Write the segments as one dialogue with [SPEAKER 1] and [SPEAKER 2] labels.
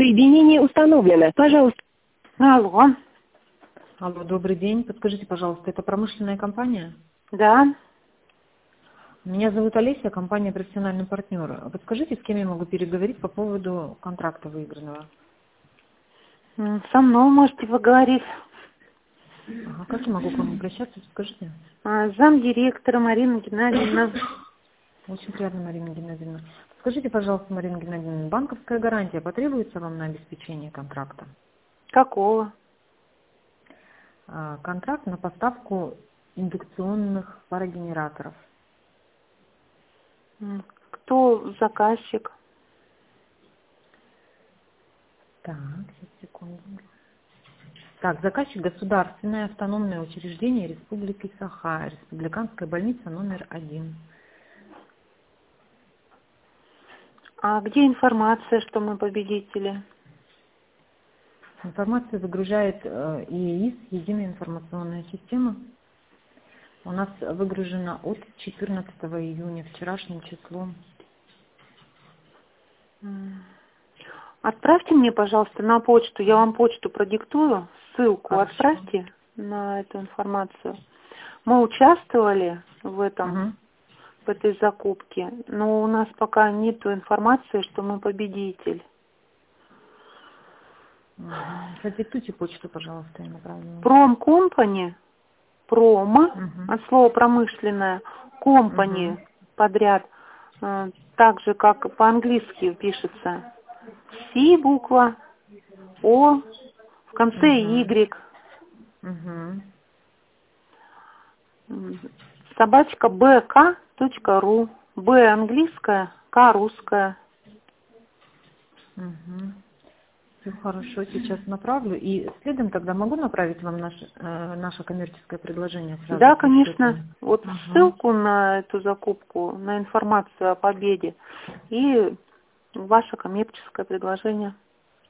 [SPEAKER 1] Соединение установлено. Пожалуйста.
[SPEAKER 2] Алло.
[SPEAKER 3] Алло, добрый день. Подскажите, пожалуйста, это промышленная компания?
[SPEAKER 2] Да.
[SPEAKER 3] Меня зовут Олеся, компания «Профессиональный партнер». Подскажите, с кем я могу переговорить по поводу контракта выигранного?
[SPEAKER 2] Со мной можете поговорить.
[SPEAKER 3] Ага, как я могу к вам обращаться, скажите?
[SPEAKER 2] Замдиректора Марина Геннадьевна.
[SPEAKER 3] Очень приятно, Марина Геннадьевна. Скажите, пожалуйста, Марина Геннадьевна, банковская гарантия потребуется вам на обеспечение контракта?
[SPEAKER 2] Какого?
[SPEAKER 3] Контракт на поставку индукционных парогенераторов.
[SPEAKER 2] Кто заказчик?
[SPEAKER 3] Так, сейчас, секунду. Так, заказчик государственное автономное учреждение Республики Саха, Республиканская больница номер 1.
[SPEAKER 2] А где информация, что мы победители?
[SPEAKER 3] Информацию выгружает ИИС, Единая информационная система. У нас выгружено от 14 июня, вчерашним числом.
[SPEAKER 2] Отправьте мне, пожалуйста, на почту. Я вам почту продиктую. Ссылку
[SPEAKER 3] Хорошо.
[SPEAKER 2] отправьте на эту информацию. Мы участвовали в этом, в этой закупке, но у нас пока нет информации, что мы победитель.
[SPEAKER 3] Продиктуйте почту, пожалуйста, я направлю.
[SPEAKER 2] Промкомпани, промо, от слова промышленная, компани, подряд, так же, как по-английски пишется. Си буква, О, в конце Y. Собачка bk.ru. Б английская, К русская.
[SPEAKER 3] Все хорошо, сейчас направлю. И следом тогда могу направить вам наше коммерческое предложение? Сразу
[SPEAKER 2] Да,
[SPEAKER 3] с
[SPEAKER 2] конечно.
[SPEAKER 3] расчетом?
[SPEAKER 2] Вот ссылку на эту закупку, на информацию о победе и ваше коммерческое предложение.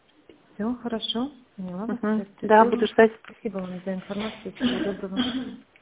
[SPEAKER 3] Все хорошо, поняла вас.
[SPEAKER 2] Да, буду ждать.
[SPEAKER 3] Спасибо вам за информацию. Всего доброго.